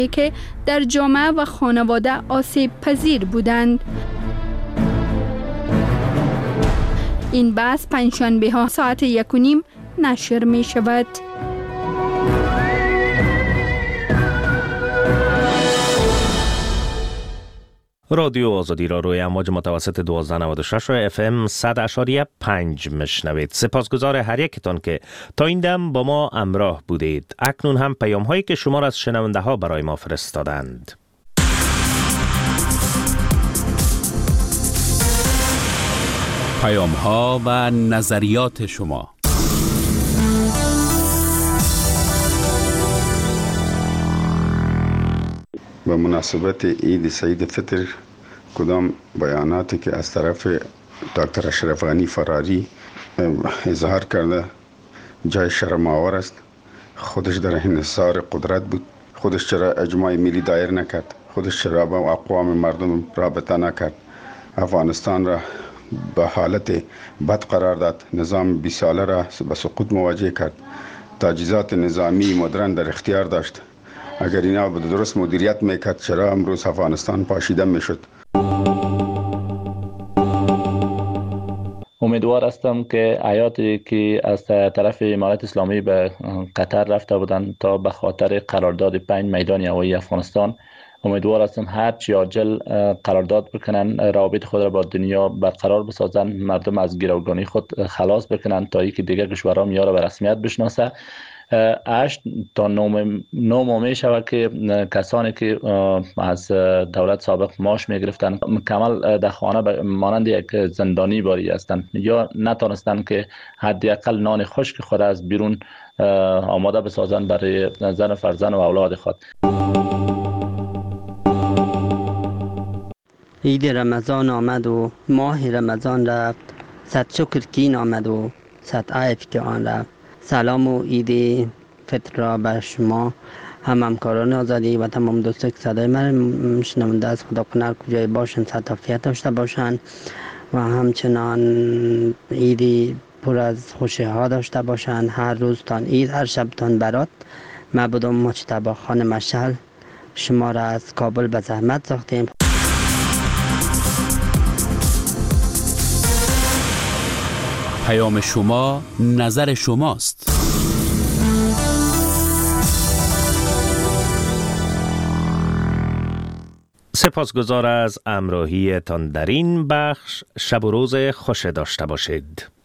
که در جامعه و خانواده آسیب پذیر بودند. این بحث پنجشنبه ها ساعت 1:30 نشر می شود. رادیو آزادی را روی امواج متوسط 1296 و FM 100.5 میشنوید. سپاسگزار هر یکتان که تا این دم با ما همراه بودید. اکنون هم پیام هایی که شما را از شنونده ها برای ما فرستادند. پیام ها و نظریات شما. به مناسبت عید سعید فطر کدام بیاناتی که از طرف دکتر اشرف غنی فراری اظهار کرده جای شرم‌آور است. خودش در انحصار قدرت بود. خودش چرا اجماع ملی دایر نکرد؟ خودش چرا با اقوام مردم رابطه نکرد؟ افغانستان را به حالت بد قرار داد. نظام 20 ساله را به سقوط مواجه کرد. تجهیزات نظامی مدرن در اختیار داشت. اگر اینا به درست مدیریت میکرد چرا امروز افغانستان پاشیده میشد؟ امیدوار هستم که آیاتی که از طرف امارات اسلامی به قطر رفته بودند تا به خاطر قرارداد 5 میدان هوایی افغانستان، امیدوار هستم هر چی عاجل قرارداد بکنن، روابط خود را با دنیا برقرار بسازن، مردم از گروگانی خود خلاص بکنن تا اینکه دیگر کشورها میاره به رسمیت بشناسه. 8 تا 9 ماه می شود که کسانی که از دولت سابق معاش می گرفتن مکمل در خانه مانند یک زندانی باری هستند یا نتانستند که حداقل نان خشک خود از بیرون آماده بسازند برای زن و فرزند و اولاد خود. عید رمضان آمد و ماه رمضان رفت، صد شکر که این آمد و صد عیب که آن رفت. سلام و عید فطر را بر شما همکاران آزادی و تمام دوستان که صدای من شنونده از خدا کنه کجای باشن صحت عافیت داشته باشن و همچنان عیدی پر از خوشی ها داشته باشن. هر روز تان عید، هر شب تان برات. معبود مجتبی خان مشعل شما را از کابل به زحمت ساختیم. پیام شما نظر شماست. سپاسگزار از همراهیتان در این بخش. شب و روز خوش داشته باشید.